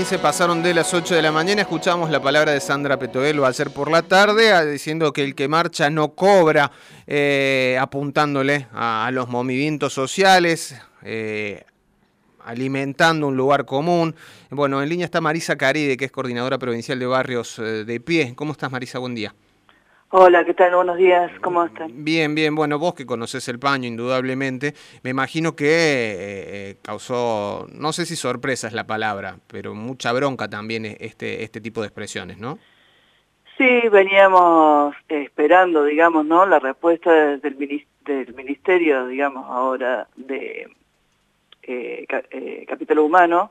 15 pasaron de las 8 de la mañana. Escuchamos la palabra de Sandra Petovelo ayer por la tarde, diciendo que el que marcha no cobra, apuntándole a los movimientos sociales, alimentando un lugar común. Bueno, en línea está Marisa Caride, que es coordinadora provincial de barrios de Pie. ¿Cómo estás, Marisa? Buen día. Hola, ¿qué tal? Buenos días, ¿cómo están? Bien, bien. Bueno, vos que conocés el paño, indudablemente, me imagino que causó, no sé si sorpresa es la palabra, pero mucha bronca también este tipo de expresiones, ¿no? Sí, veníamos esperando, digamos, ¿no? La respuesta del ministerio, digamos, ahora de Capital Humano,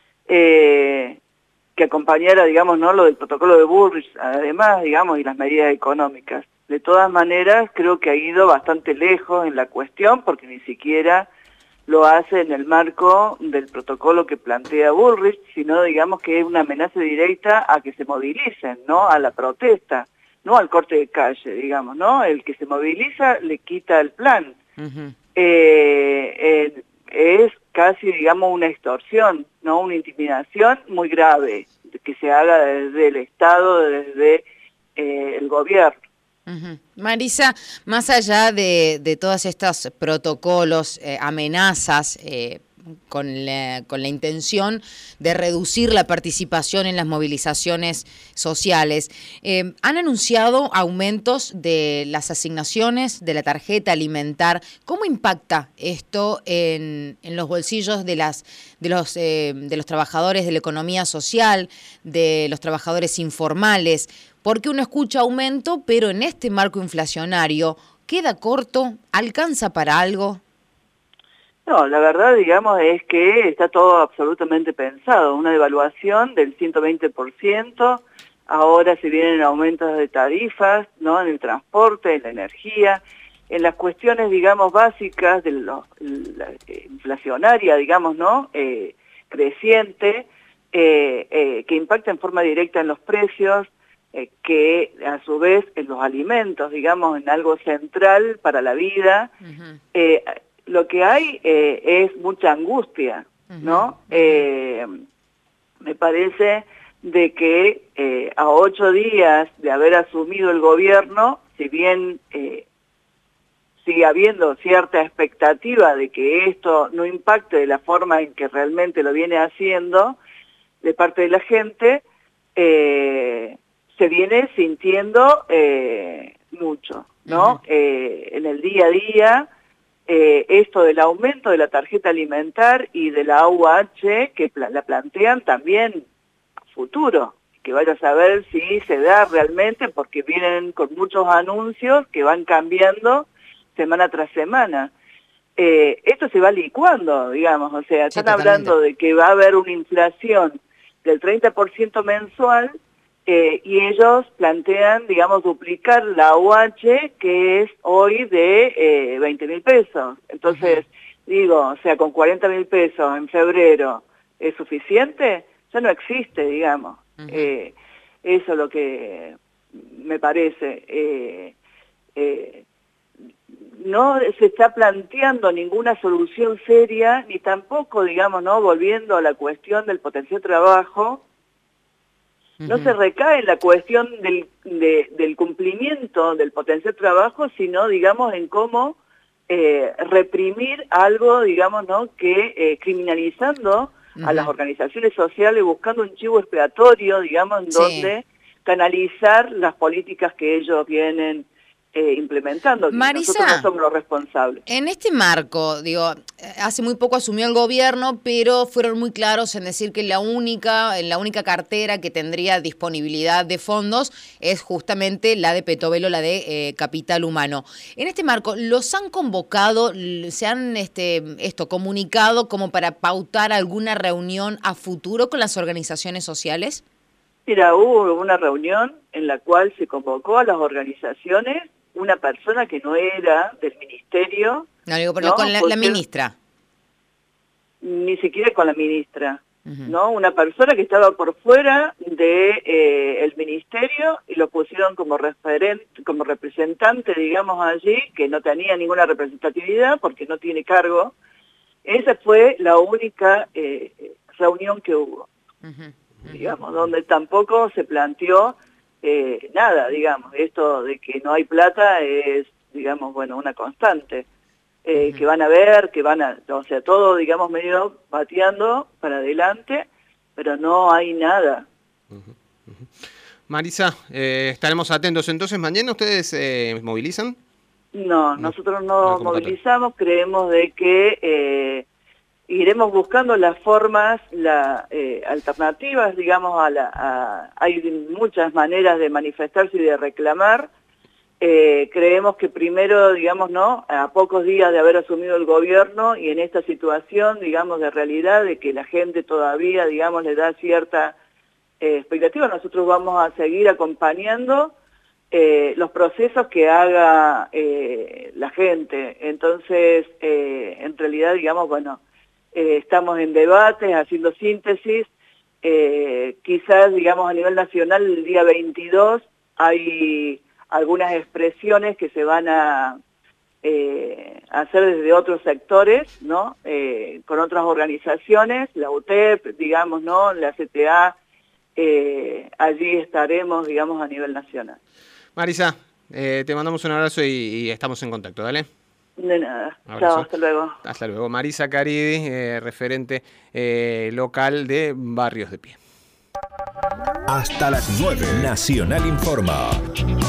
que acompañara, digamos, ¿no? Lo del protocolo de Bullrich, además, digamos, y las medidas económicas. De todas maneras, creo que ha ido bastante lejos en la cuestión, porque ni siquiera lo hace en el marco del protocolo que plantea Bullrich, sino, digamos, que es una amenaza directa a que se movilicen, ¿no? A la protesta, no al corte de calle, digamos, ¿no? El que se moviliza le quita el plan. Uh-huh. Es casi, digamos, una extorsión, ¿no? Una intimidación muy grave que se haga desde el Estado, desde el gobierno. Uh-huh. Marisa, más allá de todos estos protocolos, amenazas, con la intención de reducir la participación en las movilizaciones sociales, han anunciado aumentos de las asignaciones de la tarjeta alimentar. ¿Cómo impacta esto en los bolsillos de los trabajadores de la economía social, de los trabajadores informales? Porque uno escucha aumento, pero en este marco inflacionario, ¿queda corto? ¿Alcanza para algo? No, la verdad, digamos, es que está todo absolutamente pensado. Una devaluación del 120%, ahora se vienen aumentos de tarifas, ¿no? En el transporte, en la energía, en las cuestiones, digamos, básicas de la inflacionaria, digamos, ¿no? Creciente, que impacta en forma directa en los precios, que a su vez en los alimentos, digamos, en algo central para la vida. Uh-huh. Lo que hay es mucha angustia, ¿no? Me parece de que a 8 días de haber asumido el gobierno, si bien sigue habiendo cierta expectativa de que esto no impacte de la forma en que realmente lo viene haciendo de parte de la gente, se viene sintiendo mucho, ¿no? Uh-huh. En el día a día, esto del aumento de la tarjeta alimentar y de la AUH, que la plantean también a futuro, que vaya a saber si se da realmente, porque vienen con muchos anuncios que van cambiando semana tras semana. Esto se va licuando, digamos, o sea, Sí, están totalmente. hablando de que va a haber una inflación del 30% mensual, y ellos plantean, digamos, duplicar la AUH, que es hoy de 20.000 pesos. Entonces, digo, o sea, con 40.000 pesos en febrero, ¿es suficiente? Ya no existe, digamos. Eso es lo que me parece. No se está planteando ninguna solución seria, ni tampoco, digamos, ¿no? Volviendo a la cuestión del potencial trabajo, no se recae en la cuestión del cumplimiento del potencial trabajo, sino, digamos, en cómo reprimir algo, digamos, ¿no? Que criminalizando a las organizaciones sociales, buscando un chivo expiatorio, digamos, en donde canalizar las políticas que ellos vienen implementando. Marisa, nosotros no somos los responsables. En este marco, digo, hace muy poco asumió el gobierno, pero fueron muy claros en decir que la única cartera que tendría disponibilidad de fondos es justamente la de Petovelo, la de Capital Humano. En este marco, ¿los han convocado, se han comunicado como para pautar alguna reunión a futuro con las organizaciones sociales? Mira, hubo una reunión en la cual se convocó a las organizaciones una persona que no era del ministerio. No, digo, pero ¿no? con la ministra. Ni siquiera con la ministra, ¿no? Una persona que estaba por fuera de el ministerio y lo pusieron como representante, digamos, allí, que no tenía ninguna representatividad porque no tiene cargo. Esa fue la única reunión que hubo. digamos, donde tampoco se planteó nada, digamos. Esto de que no hay plata es, digamos, bueno, una constante. Que van a ver, o sea, todo, digamos, medio pateando para adelante, pero no hay nada. Marisa, estaremos atentos. Entonces, ¿mañana ustedes movilizan? No, nosotros no movilizamos, creemos de que iremos buscando las formas, alternativas, digamos, hay muchas maneras de manifestarse y de reclamar. Creemos que primero, digamos, ¿no?, a pocos días de haber asumido el gobierno y en esta situación, digamos, de realidad, de que la gente todavía, digamos, le da cierta expectativa, nosotros vamos a seguir acompañando los procesos que haga la gente. Entonces, en realidad, digamos, bueno, estamos en debates, haciendo síntesis, quizás, digamos, a nivel nacional el día 22 hay algunas expresiones que se van a hacer desde otros sectores, ¿no? Con otras organizaciones, la UTEP, digamos, ¿no?, la CTA, allí estaremos, digamos, a nivel nacional. Marisa, te mandamos un abrazo y estamos en contacto, ¿dale? De nada. Chao, hasta luego. Hasta luego. Marisa Caridi, referente local de Barrios de Pie. Hasta las 9. Nacional Informa.